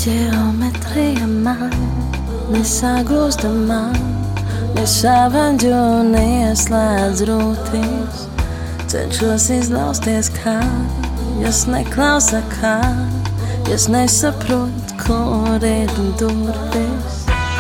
Ģeometrija man nesagrūstamā, nesavanģo, neieslēdz rūtīs. Cenšos izlausties kājas, neklausa kājas, nesaprot, kur ir durvis.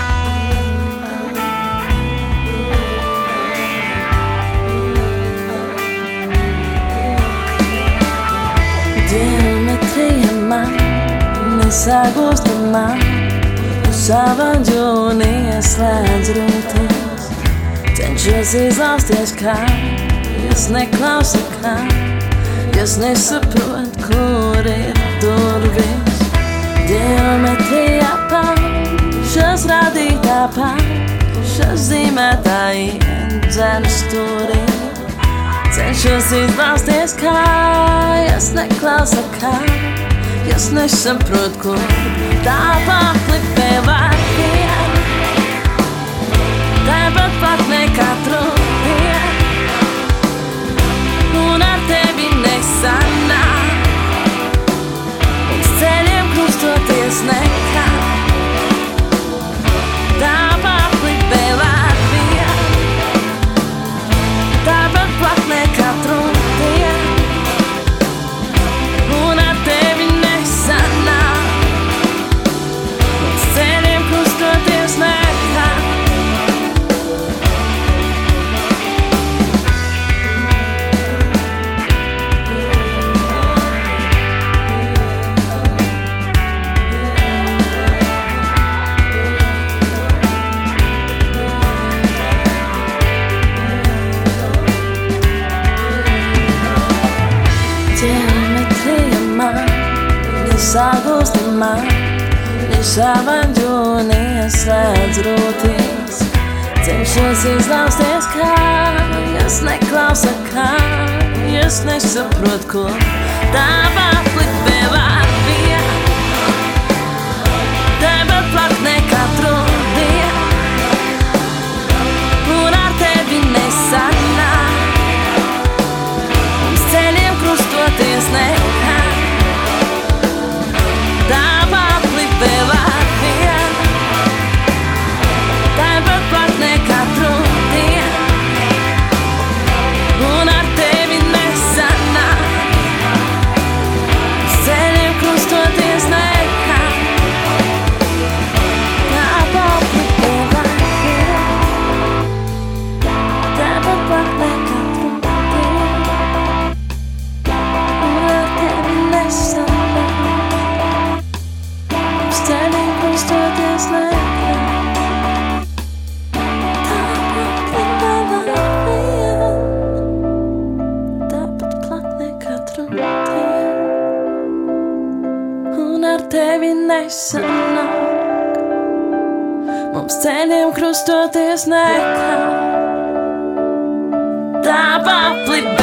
Ģeometrija man nesagūstamā, nesavanģo, neieslēdz rūtīs. Cenšos izlausties kājas, neklausa kājas, nesaprot, kur ir durvis. Ģeometrijā pašas radītā pašas zīmētā iedzen stūrī. Cenšos izlausties kājas, neklausa kājas, nesaprot, kur tā paklipē var vien. Tāpat plaknē katru dienu, un ar tevi nesanāk. Mums ceļiem krustoties nekā, tā paklipē var vien. Tāpat plaknē katru dienu, un ar tevi nesanāk. Mums ceļiem krustoties nekā. Ģeometrija man nesagūstamā, nesavanģo, neieslēdz rūtīs. Cenšos izlausties kājas, neklausa kājas, nesaprot, ko tā paklipē var vien. Tāpat plaknē katru dienu, un ar tevi nesanāk. Mums ceļiem krustoties nekā, tā paklipē var vien. Tāpat plaknē katru dienu, un ar tevi nesanāk. Mums ceļiem krustoties nekā, tā paklipē var vien. Tāpat plaknē katru dienu, un ar tevi nesanāk. Mums ceļiem krustoties nekā, tā paklipē var vien. Tāpat plaknē katru dienu, un ar tevi nesanāk. Mums ceļiem krustoties nekā, tā paklipē